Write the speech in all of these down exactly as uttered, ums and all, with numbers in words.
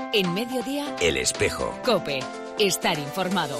En Mediodía, El Espejo. COPE. Estar informado.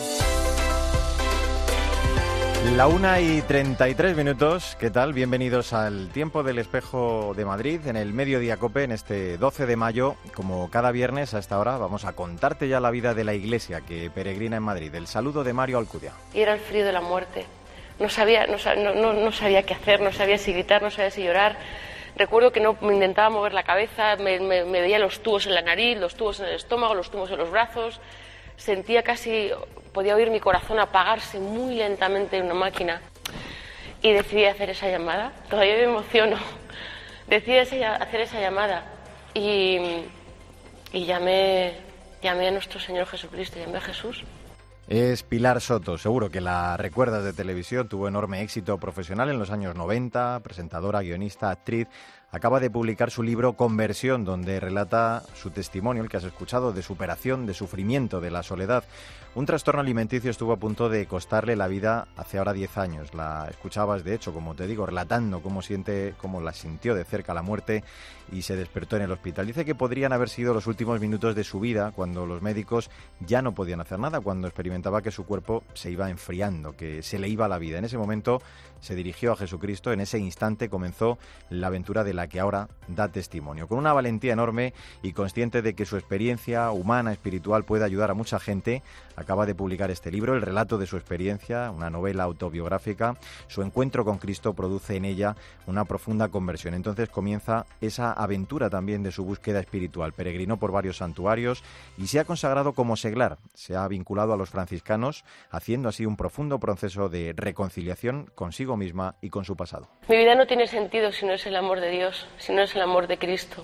La una y treinta y tres minutos. ¿Qué tal? Bienvenidos al Tiempo del Espejo de Madrid, en el Mediodía COPE, en este doce de mayo. Como cada viernes a esta hora vamos a contarte ya la vida de la iglesia que peregrina en Madrid. El saludo de Mario Alcudia. Y era el frío de la muerte. No sabía, no, no, no sabía qué hacer, no sabía si gritar, no sabía si llorar. Recuerdo que no me intentaba mover la cabeza, me, me, me veía los tubos en la nariz, los tubos en el estómago, los tubos en los brazos. Sentía casi, podía oír mi corazón apagarse muy lentamente en una máquina. Y decidí hacer esa llamada. Todavía me emociono. Decidí hacer esa llamada. Y, y llamé, llamé a nuestro Señor Jesucristo, llamé a Jesús. Es Pilar Soto, seguro que la recuerdas de televisión, tuvo enorme éxito profesional en los años noventa, presentadora, guionista, actriz. Acaba de publicar su libro Conversión, donde relata su testimonio, el que has escuchado, de superación, de sufrimiento, de la soledad. Un trastorno alimenticio estuvo a punto de costarle la vida hace ahora diez años. La escuchabas, de hecho, como te digo, relatando cómo siente, cómo la sintió de cerca la muerte y se despertó en el hospital. Dice que podrían haber sido los últimos minutos de su vida, cuando los médicos ya no podían hacer nada, cuando experimentaba que su cuerpo se iba enfriando, que se le iba la vida. En ese momento se dirigió a Jesucristo, en ese instante comenzó la aventura de la que ahora da testimonio. Con una valentía enorme y consciente de que su experiencia humana, espiritual, puede ayudar a mucha gente, acaba de publicar este libro, el relato de su experiencia, una novela autobiográfica. Su encuentro con Cristo produce en ella una profunda conversión. Entonces comienza esa aventura también de su búsqueda espiritual. Peregrinó por varios santuarios y se ha consagrado como seglar. Se ha vinculado a los franciscanos, haciendo así un profundo proceso de reconciliación consigo misma y con su pasado. Mi vida no tiene sentido si no es el amor de Dios, si no es el amor de Cristo.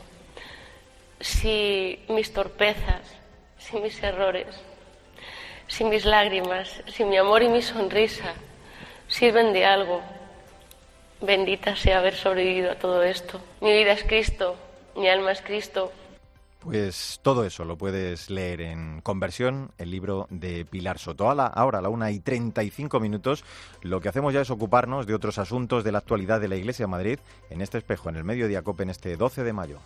Si mis torpezas, si mis errores, si mis lágrimas, si mi amor y mi sonrisa sirven de algo, bendita sea haber sobrevivido a todo esto. Mi vida es Cristo, mi alma es Cristo. Pues todo eso lo puedes leer en Conversión, el libro de Pilar Soto. Ahora, a la una y treinta y cinco minutos, lo que hacemos ya es ocuparnos de otros asuntos de la actualidad de la Iglesia de Madrid en este espejo, en el Mediodía COPE, en este doce de mayo.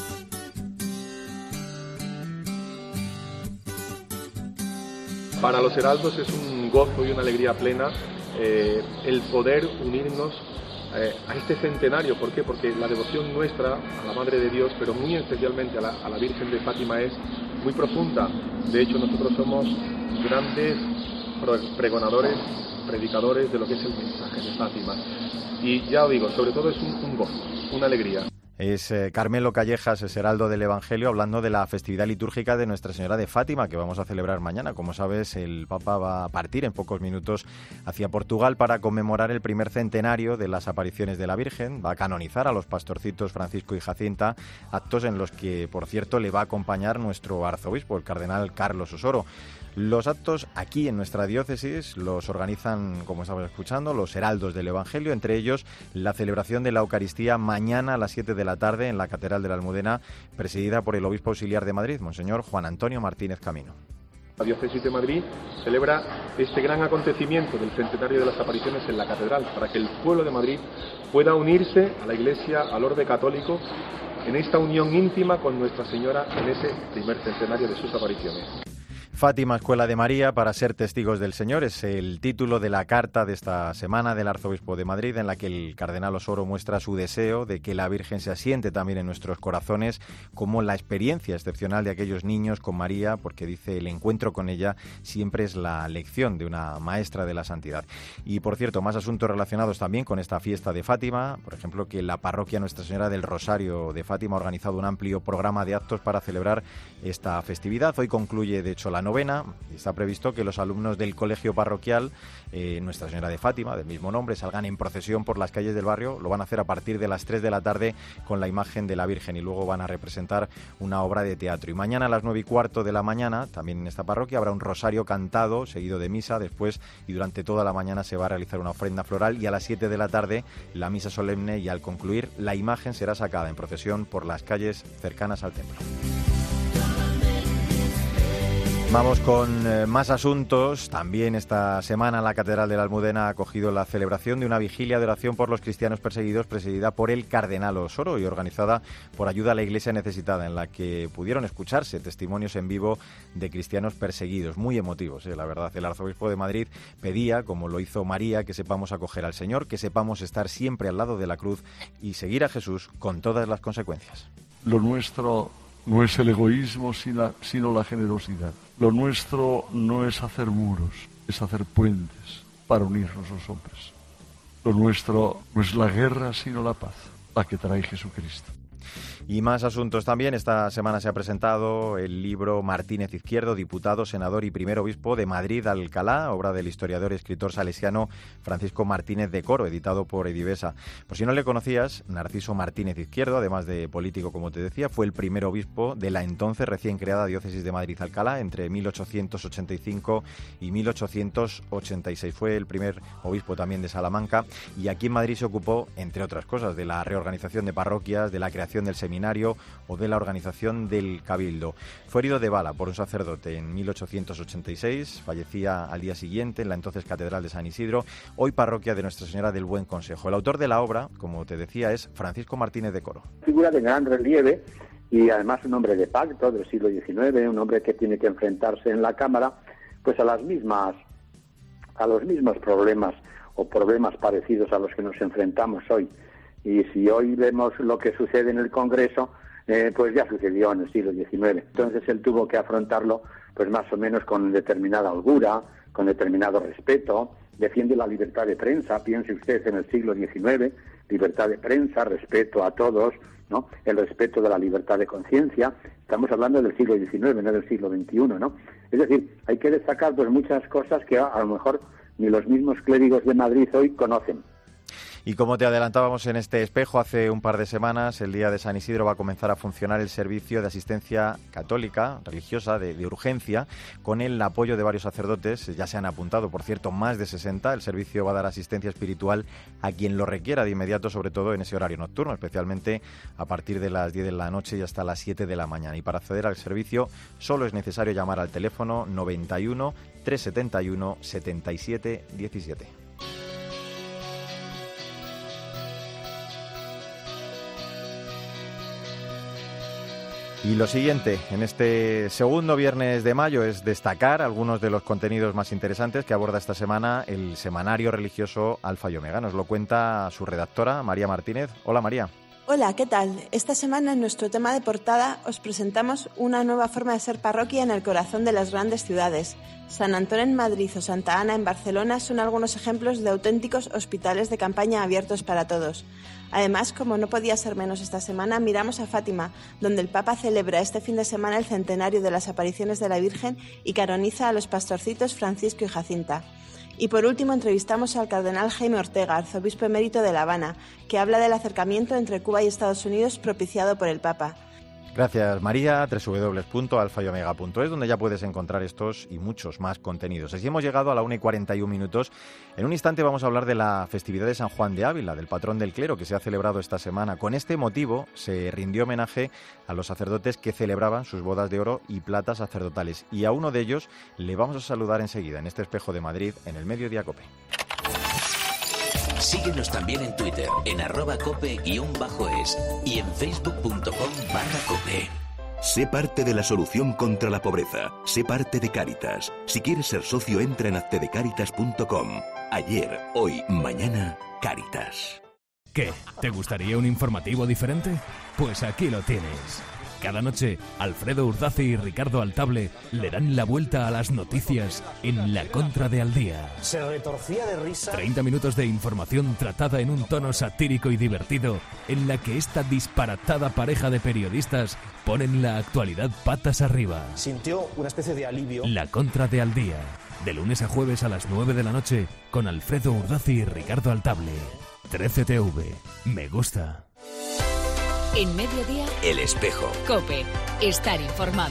Para los heraldos es un gozo y una alegría plena eh, el poder unirnos eh, a este centenario. ¿Por qué? Porque la devoción nuestra a la Madre de Dios, pero muy especialmente a la, a la Virgen de Fátima, es muy profunda. De hecho, nosotros somos grandes pregonadores, predicadores de lo que es el mensaje de Fátima. Y ya os digo, sobre todo es un, un gozo, una alegría. Es eh, Carmelo Callejas, es heraldo del Evangelio, hablando de la festividad litúrgica de Nuestra Señora de Fátima, que vamos a celebrar mañana. Como sabes, el Papa va a partir en pocos minutos hacia Portugal para conmemorar el primer centenario de las apariciones de la Virgen. Va a canonizar a los pastorcitos Francisco y Jacinta, actos en los que, por cierto, le va a acompañar nuestro arzobispo, el cardenal Carlos Osoro. Los actos aquí en nuestra diócesis los organizan, como estamos escuchando, los heraldos del Evangelio, entre ellos la celebración de la Eucaristía mañana a las siete de la tarde en la Catedral de la Almudena, presidida por el obispo auxiliar de Madrid, Monseñor Juan Antonio Martínez Camino. La Diócesis de Madrid celebra este gran acontecimiento del centenario de las apariciones en la Catedral, para que el pueblo de Madrid pueda unirse a la Iglesia, al orbe católico, en esta unión íntima con Nuestra Señora en ese primer centenario de sus apariciones. Fátima, Escuela de María, para ser testigos del Señor, es el título de la carta de esta semana del Arzobispo de Madrid, en la que el cardenal Osoro muestra su deseo de que la Virgen se asiente también en nuestros corazones, como la experiencia excepcional de aquellos niños con María, porque dice el encuentro con ella siempre es la lección de una maestra de la santidad. Y por cierto, más asuntos relacionados también con esta fiesta de Fátima, por ejemplo, que la parroquia Nuestra Señora del Rosario de Fátima ha organizado un amplio programa de actos para celebrar esta festividad. Hoy concluye, de hecho, la novena, y está previsto que los alumnos del colegio parroquial eh, Nuestra Señora de Fátima, del mismo nombre, salgan en procesión por las calles del barrio. Lo van a hacer a partir de las tres de la tarde con la imagen de la Virgen, y luego van a representar una obra de teatro. Y mañana a las nueve y cuarto de la mañana, también en esta parroquia, habrá un rosario cantado, seguido de misa. Después y durante toda la mañana se va a realizar una ofrenda floral, y a las siete de la tarde la misa solemne, y al concluir la imagen será sacada en procesión por las calles cercanas al templo. Vamos con eh, más asuntos. También esta semana la Catedral de la Almudena ha acogido la celebración de una vigilia de oración por los cristianos perseguidos presidida por el Cardenal Osoro y organizada por Ayuda a la Iglesia Necesitada, en la que pudieron escucharse testimonios en vivo de cristianos perseguidos, muy emotivos, eh, la verdad. El arzobispo de Madrid pedía, como lo hizo María, que sepamos acoger al Señor, que sepamos estar siempre al lado de la cruz y seguir a Jesús con todas las consecuencias. Lo nuestro no es el egoísmo, sino la generosidad. Lo nuestro no es hacer muros, es hacer puentes para unirnos los hombres. Lo nuestro no es la guerra, sino la paz, la que trae Jesucristo. Y más asuntos también. Esta semana se ha presentado el libro Martínez Izquierdo, diputado, senador y primer obispo de Madrid Alcalá, obra del historiador y escritor salesiano Francisco Martínez de Coro, editado por Edivesa. Por si no le conocías, Narciso Martínez Izquierdo, además de político, como te decía, fue el primer obispo de la entonces recién creada diócesis de Madrid Alcalá entre mil ochocientos ochenta y cinco y mil ochocientos ochenta y seis. Fue el primer obispo también de Salamanca y aquí en Madrid se ocupó, entre otras cosas, de la reorganización de parroquias, de la creación del seminario o de la organización del Cabildo. Fue herido de bala por un sacerdote en mil ochocientos ochenta y seis, fallecía al día siguiente en la entonces Catedral de San Isidro, hoy parroquia de Nuestra Señora del Buen Consejo. El autor de la obra, como te decía, es Francisco Martínez de Coro. Figura de gran relieve y además un hombre de pacto del siglo diecinueve, un hombre que tiene que enfrentarse en la Cámara pues a las mismas, a los mismos problemas o problemas parecidos a los que nos enfrentamos hoy. Y si hoy vemos lo que sucede en el Congreso, eh, pues ya sucedió en el siglo diecinueve. Entonces él tuvo que afrontarlo pues más o menos con determinada holgura, con determinado respeto. Defiende la libertad de prensa, piense usted en el siglo diecinueve, libertad de prensa, respeto a todos, ¿no? El respeto de la libertad de conciencia. Estamos hablando del siglo diecinueve, no del siglo veintiuno, ¿no? Es decir, hay que destacar pues muchas cosas que a, a lo mejor ni los mismos clérigos de Madrid hoy conocen. Y como te adelantábamos en este espejo, hace un par de semanas, el día de San Isidro, va a comenzar a funcionar el servicio de asistencia católica, religiosa, de, de urgencia, con el apoyo de varios sacerdotes. Ya se han apuntado, por cierto, más de sesenta. El servicio va a dar asistencia espiritual a quien lo requiera de inmediato, sobre todo en ese horario nocturno, especialmente a partir de las diez de la noche y hasta las siete de la mañana. Y para acceder al servicio solo es necesario llamar al teléfono noventa y uno, trescientos setenta y uno, setenta y siete diecisiete. Y lo siguiente, en este segundo viernes de mayo, es destacar algunos de los contenidos más interesantes que aborda esta semana el semanario religioso Alfa y Omega. Nos lo cuenta su redactora, María Martínez. Hola, María. Hola, ¿qué tal? Esta semana en nuestro tema de portada os presentamos una nueva forma de ser parroquia en el corazón de las grandes ciudades. San Antón en Madrid o Santa Ana en Barcelona son algunos ejemplos de auténticos hospitales de campaña abiertos para todos. Además, como no podía ser menos esta semana, miramos a Fátima, donde el Papa celebra este fin de semana el centenario de las apariciones de la Virgen y canoniza a los pastorcitos Francisco y Jacinta. Y por último entrevistamos al cardenal Jaime Ortega, arzobispo emérito de La Habana, que habla del acercamiento entre Cuba y Estados Unidos propiciado por el Papa. Gracias, María. doble u doble u doble u punto alfa y omega punto es, donde ya puedes encontrar estos y muchos más contenidos. Así hemos llegado a la una y cuarenta y un minutos. En un instante vamos a hablar de la festividad de San Juan de Ávila, del patrón del clero, que se ha celebrado esta semana. Con este motivo se rindió homenaje a los sacerdotes que celebraban sus bodas de oro y plata sacerdotales. Y a uno de ellos le vamos a saludar enseguida en este espejo de Madrid, en el Mediodía Cope. Síguenos también en Twitter, en arroba cope guión bajo es y en facebook punto com barra cope. Sé parte de la solución contra la pobreza. Sé parte de Cáritas. Si quieres ser socio, entra en hazte de cáritas punto com. Ayer, hoy, mañana, Cáritas. ¿Qué? ¿Te gustaría un informativo diferente? Pues aquí lo tienes. Cada noche, Alfredo Urdaci y Ricardo Altable le dan la vuelta a las noticias en La Contra de Al Día. Se retorcía de risa. treinta minutos de información tratada en un tono satírico y divertido, en la que esta disparatada pareja de periodistas ponen la actualidad patas arriba. Sintió una especie de alivio. La Contra de Al Día, de lunes a jueves a las nueve de la noche, con Alfredo Urdaci y Ricardo Altable. trece T V. Me gusta. En Mediodía, El Espejo. COPE. Estar informado.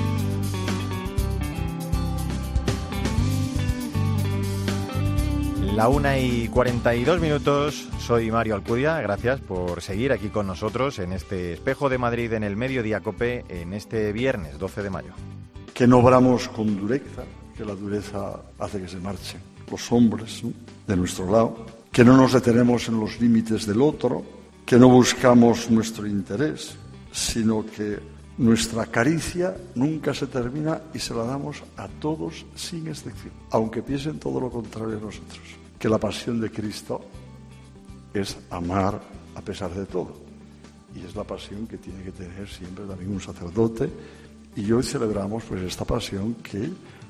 La La una y cuarenta y dos minutos, soy Mario Alcudia, gracias por seguir aquí con nosotros en este Espejo de Madrid en el Mediodía COPE en este viernes doce de mayo. Que no obramos con dureza, que la dureza hace que se marchen los hombres, ¿no?, de nuestro lado, que no nos detenemos en los límites del otro, que no buscamos nuestro interés, sino que nuestra caricia nunca se termina y se la damos a todos sin excepción, aunque piensen todo lo contrario de nosotros. Que la pasión de Cristo es amar a pesar de todo. Y es la pasión que tiene que tener siempre también un sacerdote. Y hoy celebramos pues esta pasión que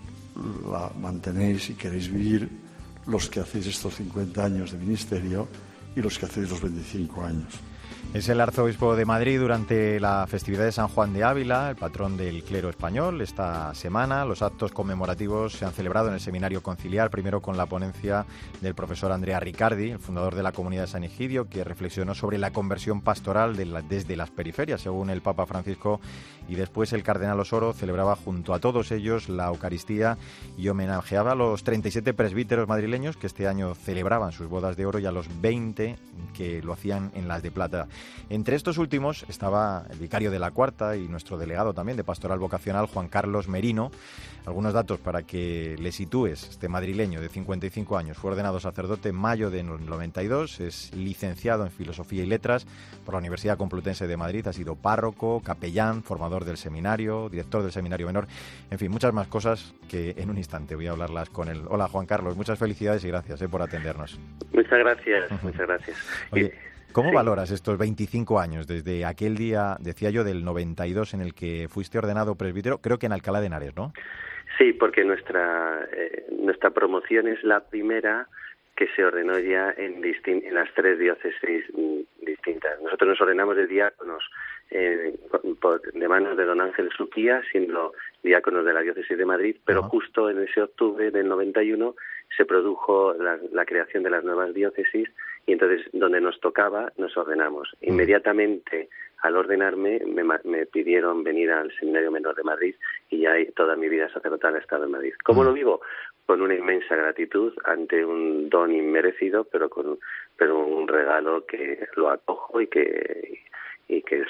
la mantenéis y queréis vivir los que hacéis estos cincuenta años de ministerio y los que hacéis los veinticinco años. Es el arzobispo de Madrid durante la festividad de San Juan de Ávila, el patrón del clero español. Esta semana los actos conmemorativos se han celebrado en el Seminario Conciliar, primero con la ponencia del profesor Andrea Riccardi, el fundador de la Comunidad de San Egidio, que reflexionó sobre la conversión pastoral de la, desde las periferias, según el Papa Francisco, y después el cardenal Osoro celebraba junto a todos ellos la Eucaristía y homenajeaba a los treinta y siete presbíteros madrileños que este año celebraban sus bodas de oro y a los veinte que lo hacían en las de plata. Entre estos últimos estaba el vicario de la Cuarta y nuestro delegado también de Pastoral Vocacional, Juan Carlos Merino. Algunos datos para que le sitúes. Este madrileño de cincuenta y cinco años fue ordenado sacerdote en mayo de noventa y dos, es licenciado en Filosofía y Letras por la Universidad Complutense de Madrid, ha sido párroco, capellán, formador del seminario, director del seminario menor, en fin, muchas más cosas que en un instante voy a hablarlas con él. Hola Juan Carlos, muchas felicidades y gracias eh, por atendernos. Muchas gracias, uh-huh. muchas gracias. Oye, ¿cómo sí. valoras estos veinticinco años, desde aquel día, decía yo, del noventa y dos en el que fuiste ordenado presbítero, creo que en Alcalá de Henares, ¿no? Sí, porque nuestra eh, nuestra promoción es la primera que se ordenó ya en, distin- en las tres diócesis mm, distintas. Nosotros nos ordenamos de diáconos eh, por, de manos de don Ángel Suquía, siendo diáconos de la diócesis de Madrid, pero uh-huh. justo en ese octubre del noventa y uno se produjo la, la creación de las nuevas diócesis y entonces donde nos tocaba nos ordenamos. Uh-huh. Inmediatamente al ordenarme me, me pidieron venir al Seminario Menor de Madrid y ya toda mi vida sacerdotal ha estado en Madrid. ¿Cómo uh-huh. lo vivo? Con una inmensa gratitud ante un don inmerecido, pero con pero un regalo que lo acojo y que y que es,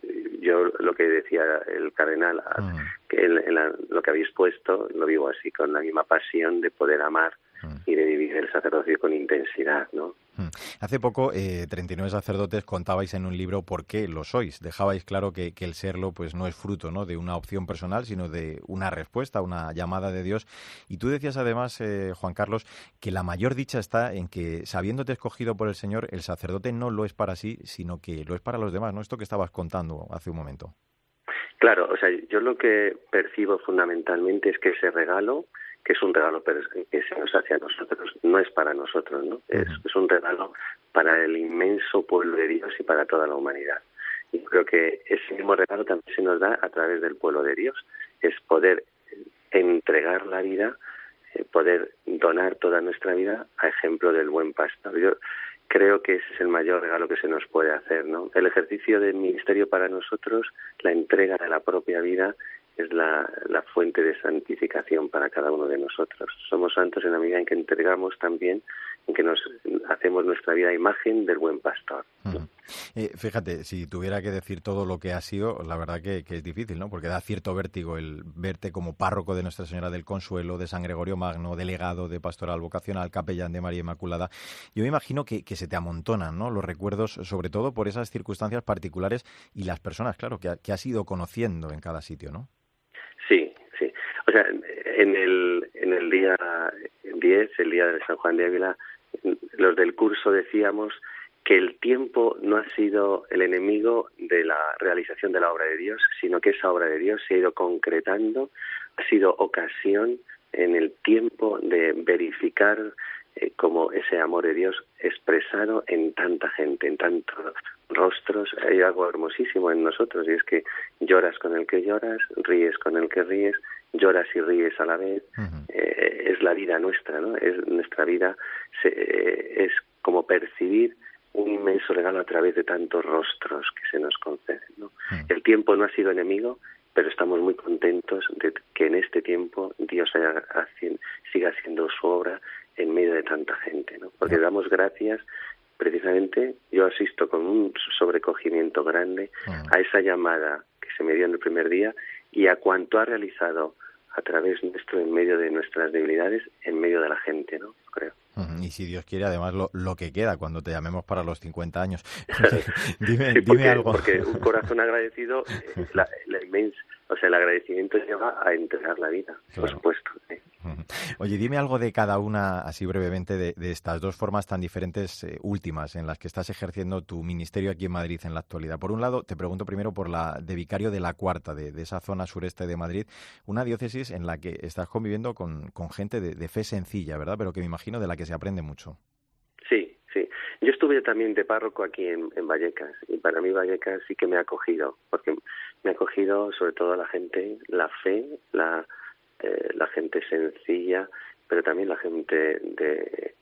yo lo que decía el cardenal, uh-huh. que en, en la, lo que habéis puesto lo vivo así, con la misma pasión de poder amar uh-huh. y de vivir el sacerdocio con intensidad, ¿no? Hace poco, eh, treinta y nueve sacerdotes contabais en un libro por qué lo sois. Dejabais claro que, que el serlo pues no es fruto, ¿no?, de una opción personal, sino de una respuesta, una llamada de Dios. Y tú decías además, eh, Juan Carlos, que la mayor dicha está en que, sabiéndote escogido por el Señor, el sacerdote no lo es para sí, sino que lo es para los demás, ¿no? Esto que estabas contando hace un momento. Claro, o sea, yo lo que percibo fundamentalmente es que ese regalo, que es un regalo que se nos hace a nosotros, no es para nosotros, ¿no? Es, es un regalo para el inmenso pueblo de Dios y para toda la humanidad. Y creo que ese mismo regalo también se nos da a través del pueblo de Dios, es poder entregar la vida, eh, poder donar toda nuestra vida a ejemplo del buen pastor. Yo creo que ese es el mayor regalo que se nos puede hacer, ¿no? El ejercicio del ministerio para nosotros, la entrega de la propia vida, es la, la fuente de santificación para cada uno de nosotros. Somos santos en la medida en que entregamos también, en que nos hacemos nuestra vida a imagen del buen pastor, ¿no? Uh-huh. Eh, fíjate, si tuviera que decir todo lo que ha sido, la verdad que, que es difícil, ¿no? Porque da cierto vértigo el verte como párroco de Nuestra Señora del Consuelo, de San Gregorio Magno, delegado de Pastoral Vocacional, capellán de María Inmaculada. Yo me imagino que, que se te amontonan, ¿no?, los recuerdos, sobre todo por esas circunstancias particulares y las personas, claro, que, que has ido conociendo en cada sitio, ¿no? Sí, sí. O sea, en el en el día diez, el día de San Juan de Ávila, los del curso decíamos que el tiempo no ha sido el enemigo de la realización de la obra de Dios, sino que esa obra de Dios se ha ido concretando, ha sido ocasión en el tiempo de verificar eh, como ese amor de Dios expresado en tanta gente, en tantos rostros. Hay algo hermosísimo en nosotros y es que lloras con el que lloras, ríes con el que ríes, lloras y ríes a la vez. Uh-huh. Eh, es la vida nuestra, ¿no? Es nuestra vida, se, eh, es como percibir un inmenso regalo a través de tantos rostros que se nos conceden, ¿no? Uh-huh. El tiempo no ha sido enemigo, pero estamos muy contentos de que en este tiempo Dios haya, siga haciendo su obra en medio de tanta gente, ¿no? Porque damos gracias, precisamente, yo asisto con un sobrecogimiento grande a esa llamada que se me dio en el primer día y a cuanto ha realizado a través nuestro, en medio de nuestras debilidades, en medio de la gente, ¿no? Creo. Y si Dios quiere, además, lo, lo que queda cuando te llamemos para los cincuenta años. dime, sí, porque, dime algo. Porque un corazón agradecido, eh, la, la inmensa, o sea, el agradecimiento lleva a entregar la vida, claro. Por supuesto. ¿Sí? Oye, dime algo de cada una, así brevemente, de, de estas dos formas tan diferentes eh, últimas en las que estás ejerciendo tu ministerio aquí en Madrid en la actualidad. Por un lado, te pregunto primero por la de vicario de la Cuarta, de, de esa zona sureste de Madrid, una diócesis en la que estás conviviendo con, con gente de, de fe sencilla, ¿verdad? Pero que me imagino de la que se aprende mucho. Sí, sí. Yo estuve también de párroco aquí en, en Vallecas, y para mí Vallecas sí que me ha acogido, porque me ha acogido sobre todo la gente, la fe, la... Eh, la gente sencilla, pero también la gente de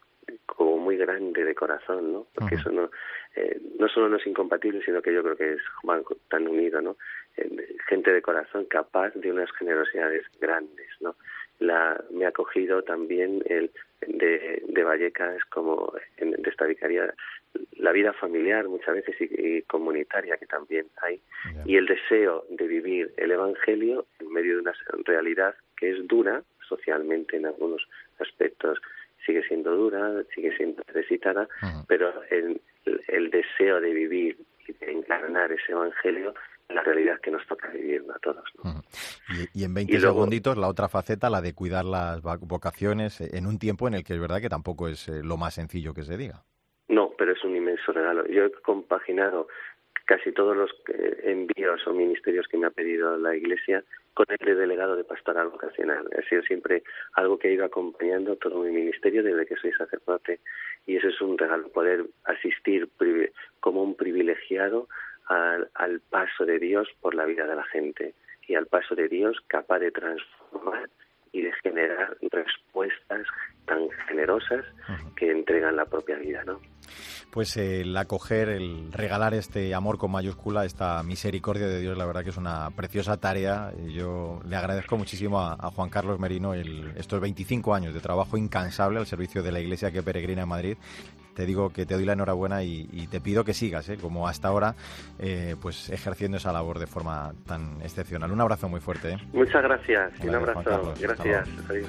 como muy grande de corazón, ¿no? Porque uh-huh. eso no eh, no solo no es incompatible, sino que yo creo que es van tan unido, ¿no? Eh, gente de corazón capaz de unas generosidades grandes, ¿no? La me ha acogido también el de, de Vallecas como en, de esta vicaría la vida familiar muchas veces y, y comunitaria que también hay yeah. y el deseo de vivir el Evangelio en medio de una realidad que es dura socialmente en algunos aspectos, sigue siendo dura, sigue siendo necesitada, uh-huh. pero el, el deseo de vivir y de encarnar ese Evangelio en la realidad que nos toca vivir a todos, ¿no? Uh-huh. Y, y en veinte y luego, segunditos la otra faceta, la de cuidar las vocaciones en un tiempo en el que es verdad que tampoco es eh, lo más sencillo que se diga. No, pero es un inmenso regalo. Yo he compaginado casi todos los envíos o ministerios que me ha pedido la Iglesia con el de delegado de pastoral vocacional. Ha sido siempre algo que ha ido acompañando todo mi ministerio desde que soy sacerdote, y eso es un regalo, poder asistir como un privilegiado al, al paso de Dios por la vida de la gente y al paso de Dios capaz de transformar y de generar respuestas tan generosas uh-huh. que entregan la propia vida, ¿no? Pues el acoger, el regalar este amor con mayúscula, esta misericordia de Dios, la verdad que es una preciosa tarea. Yo le agradezco muchísimo a, a Juan Carlos Merino el, estos veinticinco años de trabajo incansable al servicio de la Iglesia que peregrina en Madrid. Te digo que te doy la enhorabuena y, y te pido que sigas, ¿eh? como hasta ahora, eh, pues ejerciendo esa labor de forma tan excepcional. Un abrazo muy fuerte. ¿eh? Muchas gracias. gracias Un abrazo. Gracias. Adiós.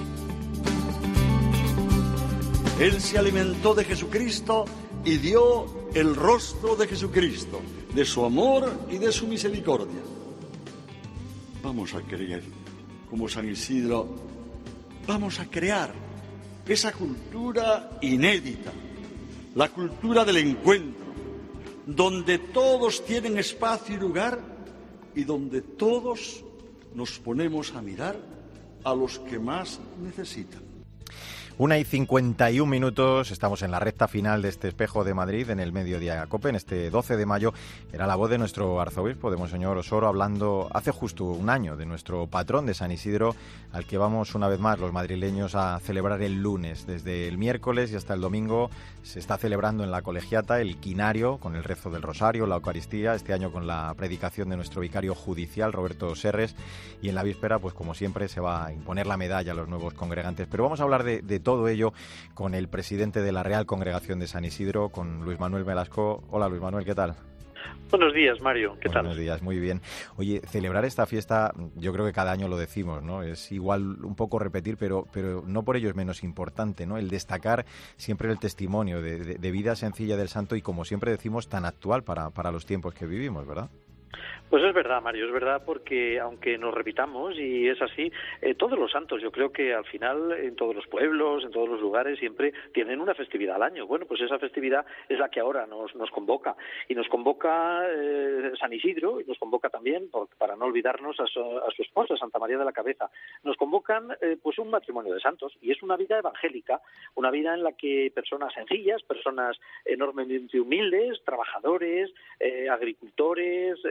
Él se alimentó de Jesucristo y dio el rostro de Jesucristo, de su amor y de su misericordia. Vamos a creer, como San Isidro, vamos a crear esa cultura inédita, la cultura del encuentro, donde todos tienen espacio y lugar y donde todos nos ponemos a mirar a los que más necesitan. Una y cincuenta y un minutos, estamos en la recta final de este Espejo de Madrid, en el Mediodía Cope, en este doce de mayo. Era la voz de nuestro arzobispo, de Monseñor Osoro, hablando hace justo un año de nuestro patrón de San Isidro, al que vamos una vez más los madrileños a celebrar el lunes. Desde el miércoles y hasta el domingo se está celebrando en la colegiata el quinario, con el rezo del rosario, la Eucaristía, este año con la predicación de nuestro vicario judicial, Roberto Serres, y en la víspera, pues como siempre, se va a imponer la medalla a los nuevos congregantes. Pero vamos a hablar de, de todo ello con el presidente de la Real Congregación de San Isidro, con Luis Manuel Velasco. Hola Luis Manuel, ¿qué tal? Buenos días, Mario, ¿qué tal? Buenos días, muy bien. Oye, celebrar esta fiesta, yo creo que cada año lo decimos, ¿no? Es igual un poco repetir, pero pero no por ello es menos importante, ¿no? El destacar siempre el testimonio de, de, de vida sencilla del santo y, como siempre decimos, tan actual para, para los tiempos que vivimos, ¿verdad? Pues es verdad, Mario, es verdad, porque aunque nos repitamos, y es así, eh, todos los santos, yo creo que al final en todos los pueblos, en todos los lugares, siempre tienen una festividad al año. Bueno, pues esa festividad es la que ahora nos, nos convoca, y nos convoca eh, San Isidro, y nos convoca también, por, para no olvidarnos, a su, a su esposa, Santa María de la Cabeza. Nos convocan eh, pues un matrimonio de santos, y es una vida evangélica, una vida en la que personas sencillas, personas enormemente humildes, trabajadores, eh, agricultores, eh, el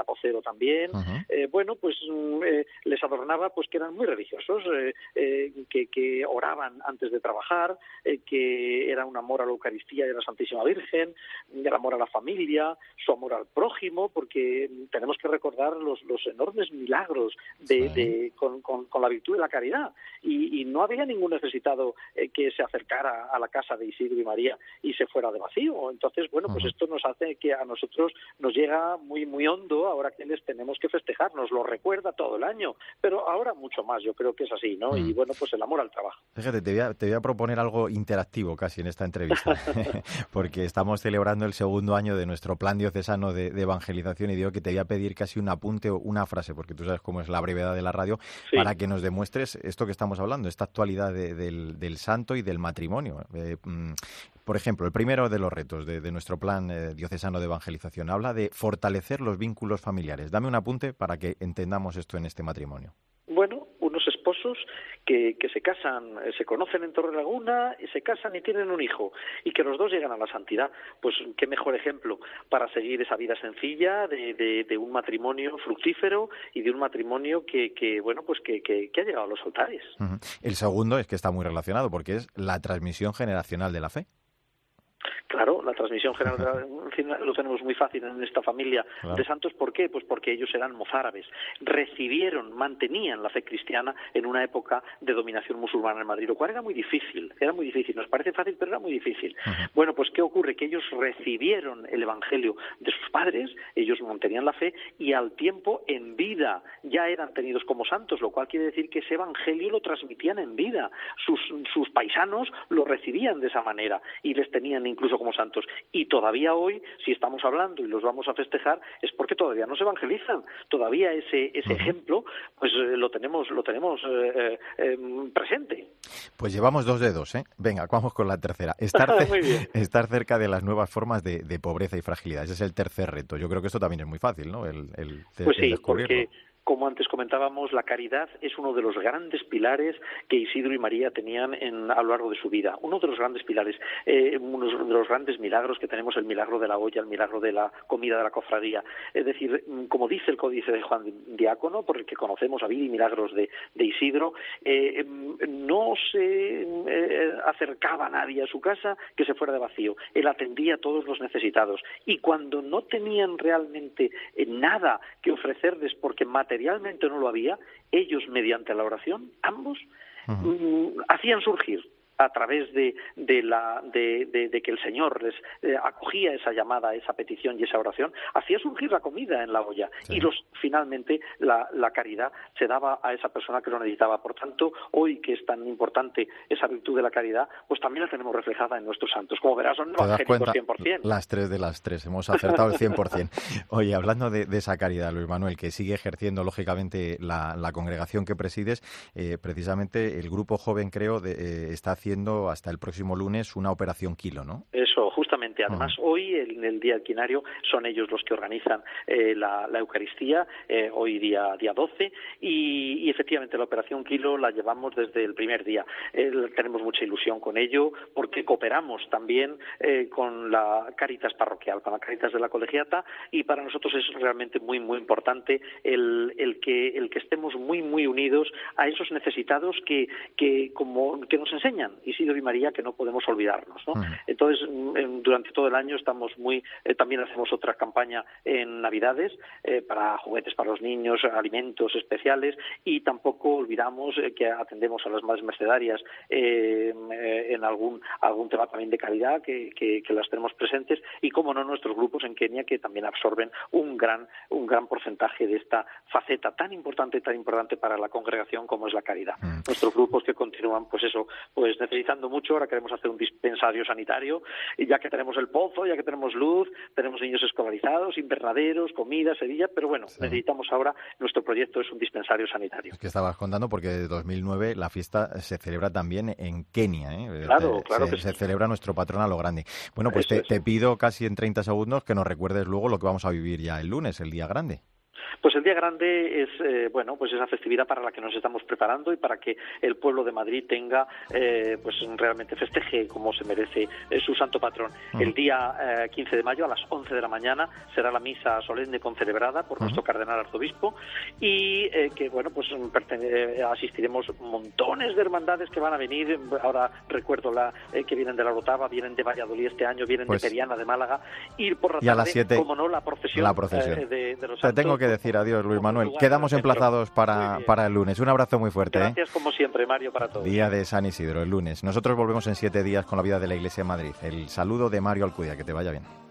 era vocero también. Uh-huh. Eh, bueno, pues eh, les adornaba pues que eran muy religiosos, eh, eh, que, que oraban antes de trabajar, eh, que era un amor a la Eucaristía y a la Santísima Virgen, el amor a la familia, su amor al prójimo, porque tenemos que recordar los, los enormes milagros de, sí. de, con, con, con la virtud de la caridad. Y, y no había ningún necesitado eh, que se acercara a la casa de Isidro y María y se fuera de vacío. Entonces, bueno, pues uh-huh. esto nos hace que a nosotros nos llega muy, muy hondo ahora que les tenemos que festejar. Nos lo recuerda todo el año, pero ahora mucho más. Yo creo que es así, ¿no? Uh-huh. Y bueno, pues el amor al trabajo. Fíjate, te voy a, te voy a proponer algo interactivo casi en esta entrevista, porque estamos celebrando el segundo año de nuestro plan diocesano de, de evangelización y digo que te voy a pedir casi un apunte o una frase, porque tú sabes cómo es la brevedad de la radio, sí. para que nos demuestres esto que estamos hablando, esta actualidad de, del, del santo y del matrimonio. Eh, por ejemplo, el primero de los retos de, de nuestro plan eh, diocesano de evangelización habla de fortalecer los vínculos familiares. Dame un apunte para que entendamos esto en este matrimonio. Bueno, unos esposos que, que se casan, eh, se conocen en Torrelaguna, y se casan y tienen un hijo, y que los dos llegan a la santidad. Pues qué mejor ejemplo para seguir esa vida sencilla de, de, de un matrimonio fructífero y de un matrimonio que, que bueno, pues que, que, que ha llegado a los altares. Uh-huh. El segundo es que está muy relacionado, porque es la transmisión generacional de la fe. Claro, la transmisión general lo tenemos muy fácil en esta familia claro. de santos. ¿Por qué? Pues porque ellos eran mozárabes. Recibieron, mantenían la fe cristiana en una época de dominación musulmana en Madrid, lo cual era muy difícil, era muy difícil. Nos parece fácil, pero era muy difícil. Uh-huh. Bueno, pues ¿qué ocurre? Que ellos recibieron el evangelio de sus padres, ellos mantenían la fe y al tiempo en vida ya eran tenidos como santos, lo cual quiere decir que ese evangelio lo transmitían en vida. Sus, sus paisanos lo recibían de esa manera y les tenían incluso como santos. Y todavía hoy, si estamos hablando y los vamos a festejar, es porque todavía no se evangelizan. Todavía ese ese uh-huh. ejemplo, pues eh, lo tenemos lo tenemos eh, eh, presente. Pues llevamos dos dedos, ¿eh? Venga, vamos con la tercera. Estar, cer- estar cerca de las nuevas formas de, de pobreza y fragilidad. Ese es el tercer reto. Yo creo que esto también es muy fácil, ¿no? El, el, pues el sí, porque como antes comentábamos, la caridad es uno de los grandes pilares que Isidro y María tenían en, a lo largo de su vida. Uno de los grandes pilares, eh, uno de los grandes milagros que tenemos, el milagro de la olla, el milagro de la comida de la cofradía. Es decir, como dice el Códice de Juan Diácono, por el que conocemos a vida y milagros de, de Isidro, eh, no se eh, acercaba a nadie a su casa que se fuera de vacío. Él atendía a todos los necesitados. Y cuando no tenían realmente eh, nada que ofrecerles porque materialmente no lo había, ellos mediante la oración, ambos, uh-huh. mm, hacían surgir a través de, de, la, de, de, de que el Señor les eh, acogía esa llamada, esa petición y esa oración, hacía surgir la comida en la olla sí. y los finalmente la, la caridad se daba a esa persona que lo necesitaba. Por tanto, hoy que es tan importante esa virtud de la caridad, pues también la tenemos reflejada en nuestros santos. Como verás, son evangélicos cien por ciento. Las tres de las tres, hemos acertado el cien por ciento. Oye, hablando de, de esa caridad, Luis Manuel, que sigue ejerciendo lógicamente la, la congregación que presides, eh, precisamente el grupo joven, creo, de, eh, está haciendo hasta el próximo lunes una operación Kilo, ¿no? Eso, justamente. Además, uh-huh. hoy, en el Día del Quinario, son ellos los que organizan eh, la, la Eucaristía, eh, hoy día, día doce, y, y efectivamente la operación Kilo la llevamos desde el primer día. Eh, tenemos mucha ilusión con ello, porque cooperamos también eh, con la Cáritas parroquial, con la Cáritas de la Colegiata, y para nosotros es realmente muy, muy importante el, el, que, el que estemos muy, muy unidos a esos necesitados que, que, como, que nos enseñan Isidro y María, que no podemos olvidarnos, ¿no? Uh-huh. Entonces, durante todo el año estamos muy, eh, también hacemos otra campaña en Navidades eh, para juguetes para los niños, alimentos especiales, y tampoco olvidamos eh, que atendemos a las madres mercedarias eh, eh, en algún algún tema también de caridad que, que, que las tenemos presentes, y como no nuestros grupos en Kenia, que también absorben un gran un gran porcentaje de esta faceta tan importante tan importante para la congregación como es la caridad. Uh-huh. Nuestros grupos que continúan, pues eso, pues necesitando mucho. Ahora queremos hacer un dispensario sanitario, y ya que tenemos el pozo, ya que tenemos luz, tenemos niños escolarizados, invernaderos, comida, Sevilla, pero bueno, sí. necesitamos ahora, nuestro proyecto es un dispensario sanitario. Es que estabas contando porque de dos mil nueve la fiesta se celebra también en Kenia, ¿eh? Claro, se, claro se, que se sí. celebra nuestro patrón a lo grande. Bueno, pues te, te pido casi en treinta segundos que nos recuerdes luego lo que vamos a vivir ya el lunes, el día grande. Pues el día grande es, eh, bueno, pues esa festividad para la que nos estamos preparando y para que el pueblo de Madrid tenga, eh, pues realmente festeje como se merece eh, su santo patrón. Uh-huh. El día eh, quince de mayo a las once de la mañana será la misa solemne concelebrada por uh-huh. nuestro cardenal arzobispo y eh, que, bueno, pues pertene- asistiremos montones de hermandades que van a venir. Ahora recuerdo la eh, que vienen de la Orotava, vienen de Valladolid este año, vienen pues, de Periana, de Málaga, y por la y tarde, a las siete, como no, la procesión, la procesión. Eh, de, de los Te santos. tengo que decir adiós, Luis Manuel. Quedamos emplazados para, para el lunes. Un abrazo muy fuerte. Gracias, ¿eh? como siempre, Mario, para todos. Día de San Isidro, el lunes. Nosotros volvemos en siete días con la vida de la Iglesia en Madrid. El saludo de Mario Alcudia. Que te vaya bien.